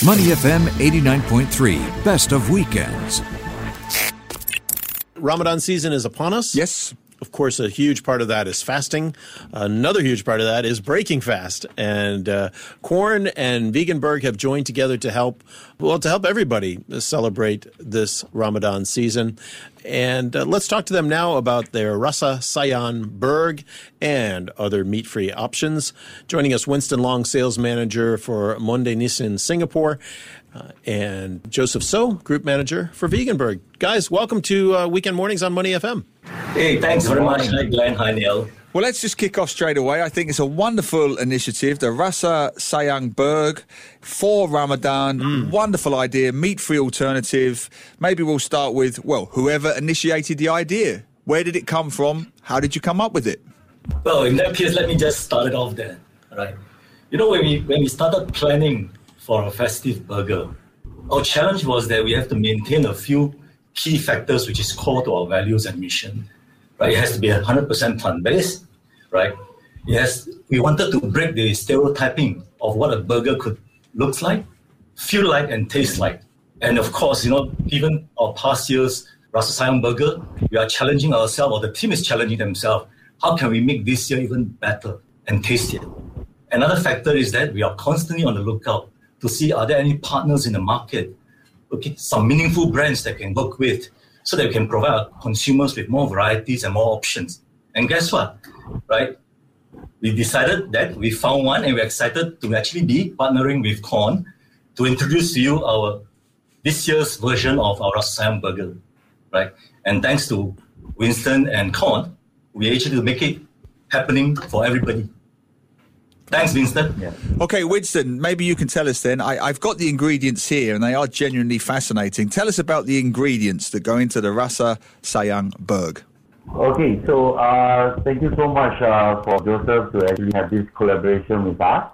Money FM 89.3, best of weekends. Ramadan season is upon us. Yes. Of course, a huge part of that is fasting. Another huge part of that is breaking fast. And Quorn and Veganburg have joined together to help everybody celebrate this Ramadan season. And let's talk to them now about their Rasa Sayang Burg and other meat-free options. Joining us, Winston Long, sales manager for Monde Nissin Singapore, and Joseph So, group manager for Veganburg. Guys, welcome to Weekend Mornings on Money FM. Hey, thanks very much. Hi, Glenn. Hi, Neil. Well, let's just kick off straight away. I think it's a wonderful initiative, the Rasa Sayang Burg for Ramadan. Wonderful idea, meat-free alternative. Maybe we'll start with, well, whoever initiated the idea. Where did it come from? How did you come up with it? Well, in that case, let me just start it off there. Right? You know, when we started planning for a festive burger, our challenge was that we have to maintain a few key factors which is core to our values and mission. Right? It has to be 100% plant-based, right? We wanted to break the stereotyping of what a burger could look like, feel like, and taste like. And of course, you know, given our past years, Rasa Sayang Burger, we are challenging ourselves, or the team is challenging themselves. How can we make this year even better and tastier? Another factor is that we are constantly on the lookout to see are there any partners in the market, okay, some meaningful brands that can work with, so that we can provide our consumers with more varieties and more options. And guess what, right? We decided that we found one, and we're excited to actually be partnering with Quorn to introduce to you this year's version of our Rasa Sayang Burger, right? And thanks to Winston and Quorn, we actually make it happening for everybody. Thanks, Winston. Yeah. Okay, Winston, maybe you can tell us then. I've got the ingredients here, and they are genuinely fascinating. Tell us about the ingredients that go into the Rasa Sayang Burg. Okay, so thank you so much for Joseph to actually have this collaboration with us.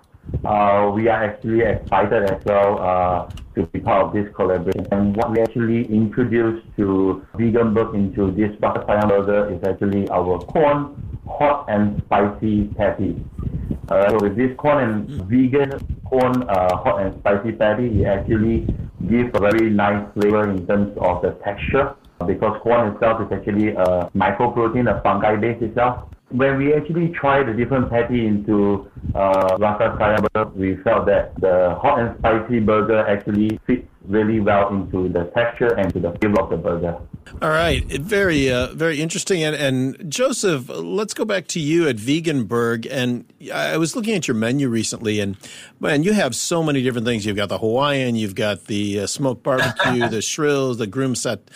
We are actually excited as well to be part of this collaboration. And what we actually introduced to Veganburg into this Rasa Sayang Burger is actually our Quorn hot and spicy patty. So with this Quorn and vegan Quorn hot and spicy patty, it actually gives a very nice flavor in terms of the texture, because Quorn itself is actually a microprotein, a fungi base itself. When we actually tried the different patty into Rasa Sayang Burger, we felt that the hot and spicy burger actually fits really well into the texture and to the flavor of the burger. All right. Very, very interesting. And Joseph, let's go back to you at Veganburg. And I was looking at your menu recently, and man, you have so many different things. You've got the Hawaiian, you've got the smoked barbecue, the shrills, the grilled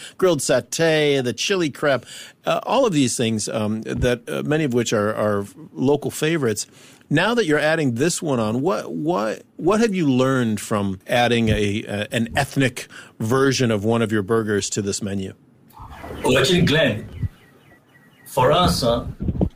satay, the chili crab, all of these things that many of which are local favorites. Now that you're adding this one on, what have you learned from adding an ethnic version of one of your burgers to this menu? Well, actually, Glenn, for us, our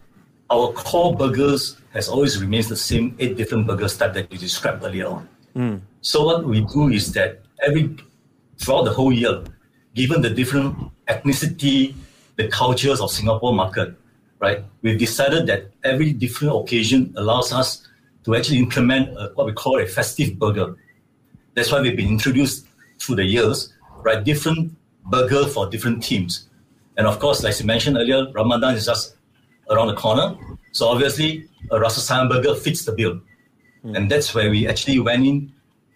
core burgers has always remained the same 8 different burger types that you described earlier on. So what we do is that throughout the whole year, given the different ethnicity, the cultures of Singapore market, right, we've decided that every different occasion allows us to actually implement what we call a festive burger. That's why we've been introduced through the years, right, different burger for different teams. And of course, like you mentioned earlier, Ramadan is just around the corner. So obviously, a Rasa Sayang Burger fits the bill. And that's where we actually went in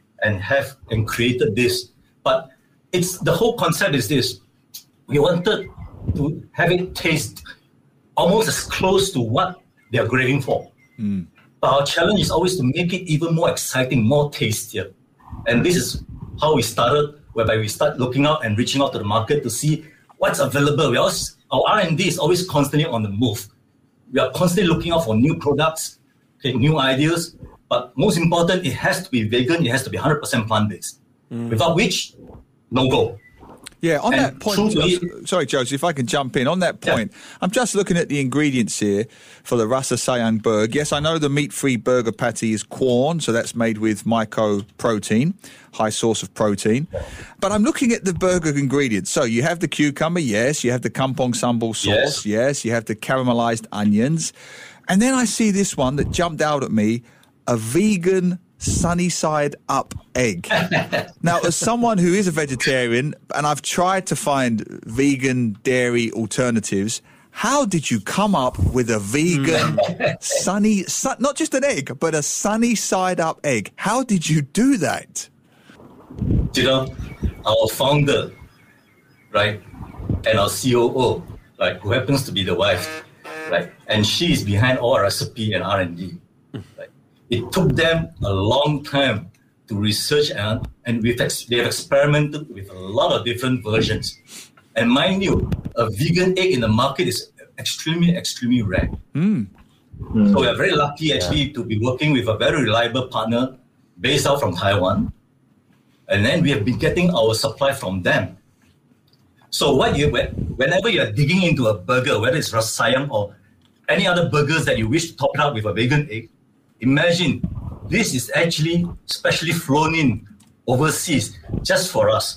and created this. But the whole concept is this. We wanted to have it taste almost as close to what they are craving for. But our challenge is always to make it even more exciting, more tastier. And this is how we started, whereby we start looking out and reaching out to the market to see what's available. Our R&D is always constantly on the move. We are constantly looking out for new products, new ideas. But most important, it has to be vegan. It has to be 100% plant-based. Without which, no go. Yeah, on that point, sorry, Joseph, if I can jump in. On that point, I'm just looking at the ingredients here for the Rasa Sayang Burg. Yes, I know the meat-free burger patty is Quorn, so that's made with myco-protein, high source of protein. But I'm looking at the burger ingredients. So you have the cucumber, yes. You have the kampong sambal sauce, yes. You have the caramelized onions. And then I see this one that jumped out at me, a vegan sunny side up egg. Now, as someone who is a vegetarian, and I've tried to find vegan dairy alternatives, how did you come up with a vegan not just an egg, but a sunny side up egg? How did you do that? You know, our founder, right, and our COO, right, who happens to be the wife, right, and she is behind all recipe and R&D. Right. It took them a long time to research and they have experimented with a lot of different versions. And mind you, a vegan egg in the market is extremely, extremely rare. So we are very lucky actually to be working with a very reliable partner based out from Taiwan. And then we have been getting our supply from them. So whenever you are digging into a burger, whether it's Rasa Sayang or any other burgers that you wish to top it up with a vegan egg, imagine this is actually specially flown in overseas just for us.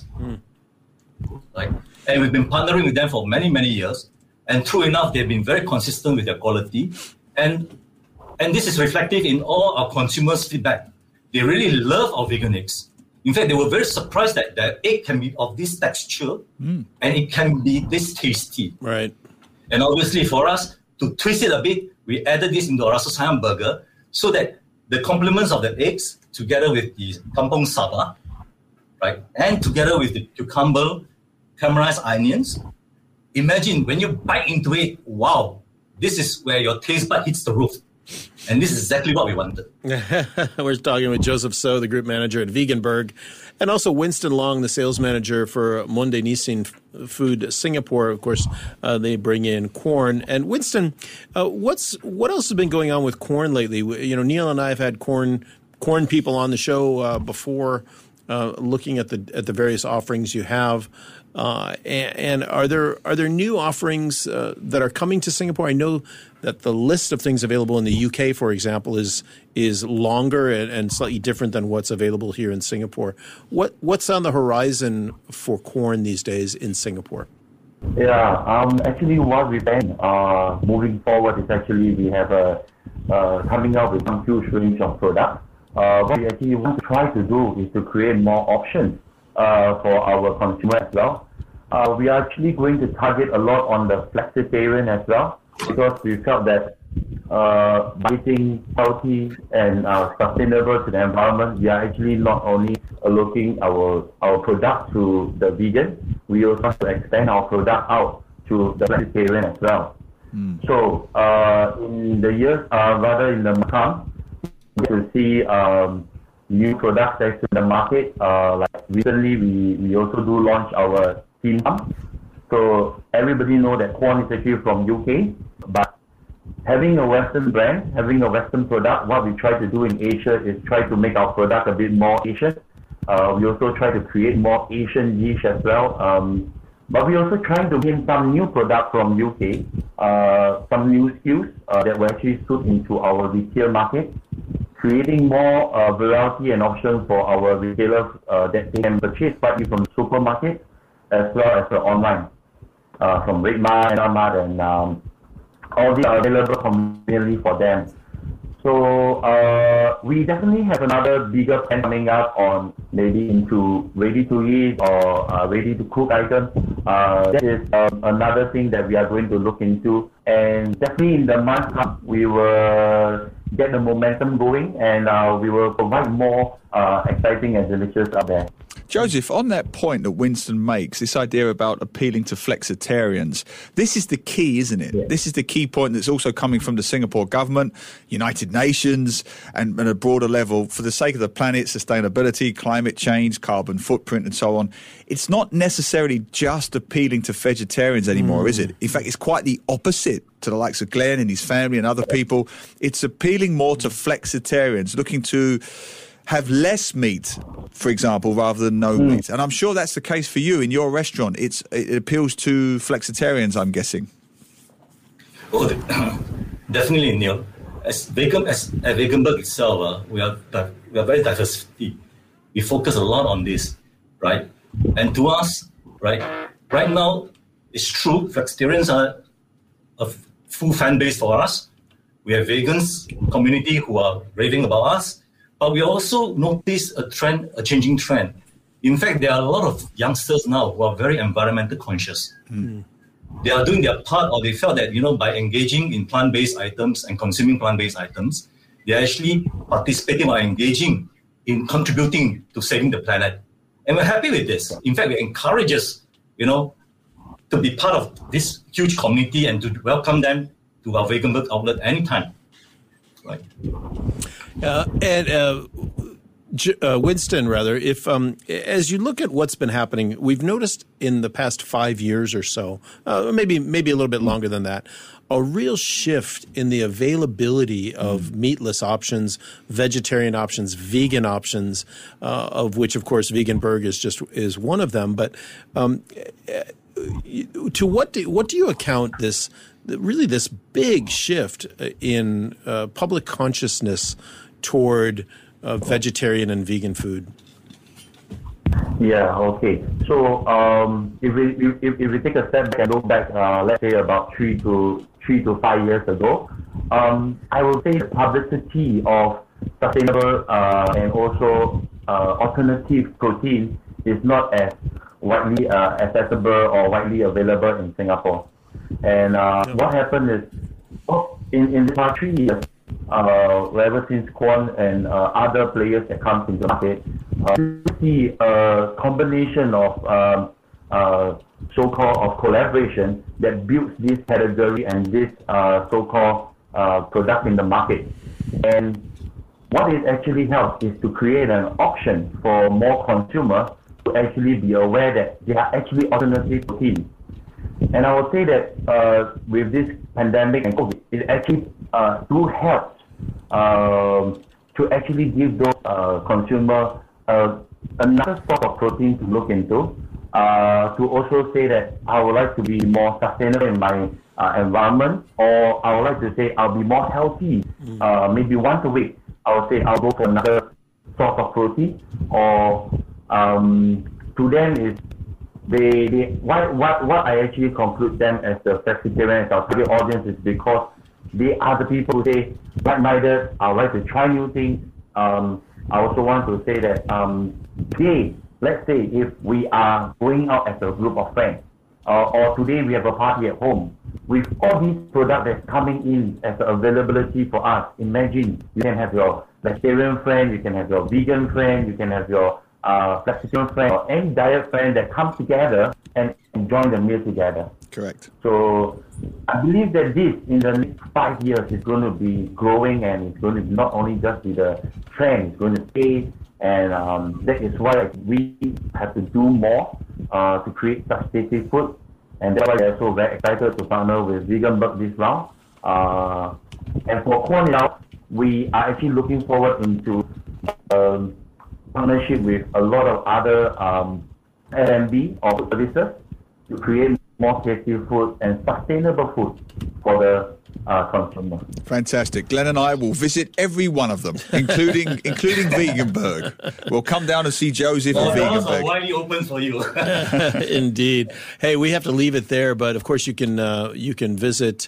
Right? And we've been partnering with them for many, many years. And true enough, they've been very consistent with their quality. And this is reflective in all our consumers' feedback. They really love our vegan eggs. In fact, they were very surprised that the egg can be of this texture and it can be this tasty. Right. And obviously for us to twist it a bit, we added this into our Rasa Sayang burger so that the complements of the eggs together with the kampong saba, right, and together with the cucumber, caramelized onions, imagine when you bite into it, wow, this is where your taste bud hits the roof. And this is exactly what we wanted. We're talking with Joseph So, the group manager at Veganburg, and also Winston Long, the sales manager for Monde Nissin Food Singapore. Of course, they bring in corn. And Winston, what else has been going on with corn lately? You know, Neil and I have had corn people on the show before, looking at the various offerings you have. And are there new offerings that are coming to Singapore? I know that the list of things available in the UK, for example, is longer and slightly different than what's available here in Singapore. What's on the horizon for corn these days in Singapore? Yeah, actually what we've been moving forward is actually we have coming out with some huge range of products. What we actually want to try to do is to create more options for our consumer as well. We are actually going to target a lot on the flexitarian as well, because we felt that by eating healthy and sustainable to the environment, we are actually not only looking our product to the vegan, we also want to extend our product out to the flexitarian as well. So in the years, rather in the come, we will see new products that's in the market. Like recently, we also do launch our steam pump. So everybody know that corn is actually from UK, but having a Western brand, having a Western product, what we try to do in Asia is try to make our product a bit more Asian. We also try to create more Asian dish as well. But we also trying to bring some new product from UK, some new SKUs that will actually suit into our retail market, creating more variety and options for our retailers that they can purchase partly from the supermarket as well as online, from RedMart, Mart, and all these are available conveniently for them. So we definitely have another bigger plan coming up on maybe into ready-to-eat or ready-to-cook items. That is another thing that we are going to look into. And definitely in the month we will get the momentum going and we will provide more exciting and delicious out there. Joseph, on that point that Winston makes, this idea about appealing to flexitarians, this is the key, isn't it? Yeah. This is the key point that's also coming from the Singapore government, United Nations, and at a broader level, for the sake of the planet, sustainability, climate change, carbon footprint, and so on. It's not necessarily just appealing to vegetarians anymore, is it? In fact, it's quite the opposite to the likes of Glenn and his family and other people. It's appealing more to flexitarians, looking to have less meat, for example, rather than no meat. And I'm sure that's the case for you in your restaurant. It appeals to flexitarians, I'm guessing. Oh, definitely, Neil. At Veganburg itself, we are very diverse. We focus a lot on this, right? And to us, right now, it's true, flexitarians are a full fan base for us. We have vegans community who are raving about us. But we also notice a changing trend. In fact, there are a lot of youngsters now who are very environmental conscious. They are doing their part, or they felt that, by engaging in plant-based items and consuming plant-based items, they're actually participating or engaging in contributing to saving the planet. And we're happy with this. In fact, we encourage us, to be part of this huge community and to welcome them to our Veganburg outlet anytime. Right. Winston, if as you look at what's been happening, we've noticed in the past 5 years or so, maybe a little bit longer than that, a real shift in the availability of meatless options, vegetarian options, vegan options, of which, of course, Veganburg is one of them. But to what do you account this big shift in public consciousness toward vegetarian and vegan food? Yeah, okay. So if we take a step back and look back, let's say about 3 to 5 years ago, I would say the publicity of sustainable and also alternative protein is not as widely accessible or widely available in Singapore. And what happened is, in the past 3 years, ever since Quorn and other players that come into the market, you see a combination of so-called of collaboration that builds this category and this so-called product in the market. And what it actually helps is to create an option for more consumers to actually be aware that there are actually alternative proteins. And I would say that with this pandemic and COVID, it actually do help to actually give those consumers another sort of protein to look into, to also say that I would like to be more sustainable in my environment, or I would like to say I'll be more healthy. Maybe once a week, I would say I'll go for another sort of protein, or to them is what I actually conclude them as the flexitarian, as our target audience, is because they are the people who say, like-minded, I would like to try new things. I also want to say that today, let's say if we are going out as a group of friends, or today we have a party at home, with all these products that's coming in as availability for us, imagine you can have your vegetarian friend, you can have your vegan friend, you can have your flexitarian friend, or any diet friend that comes together and enjoy the meal together. Correct. So I believe that this, in the next 5 years, is going to be growing, and it's going to not only just be the trend, it's going to stay. And that is why we have to do more to create such tasty food. And that's why we're so very excited to partner with Veganburg this round. And for Quorn now, we are actually looking forward into partnership with a lot of other F&B or services to create more tasty food and sustainable food for the consumer. Fantastic. Glenn and I will visit every one of them, including Veganburg. We'll come down and see Joseph at Veganburg. Doors are widely open for you. Indeed. Hey, we have to leave it there, but of course you can visit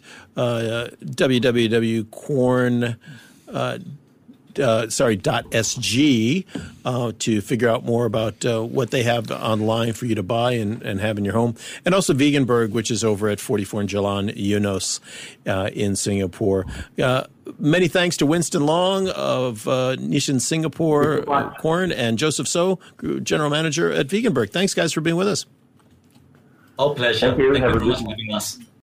.sg to figure out more about what they have online for you to buy and have in your home. And also Veganburg, which is over at 44 Jalan Eunos in Singapore. Many thanks to Winston Long of Nissin Singapore Quorn, and Joseph So, General Manager at Veganburg. Thanks, guys, for being with us. Our pleasure. Thank you. Thank you very much for having us.